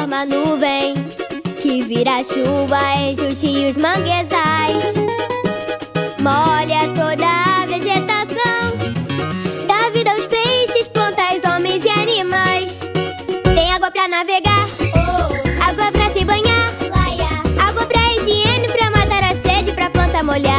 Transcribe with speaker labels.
Speaker 1: forma nuvem, que vira chuva, enche os rios, manguezais. Molha toda a vegetação, dá vida aos peixes, plantas, homens e animais. Tem água pra navegar, água pra se banhar, água pra higiene, pra matar a sede, pra planta molhar.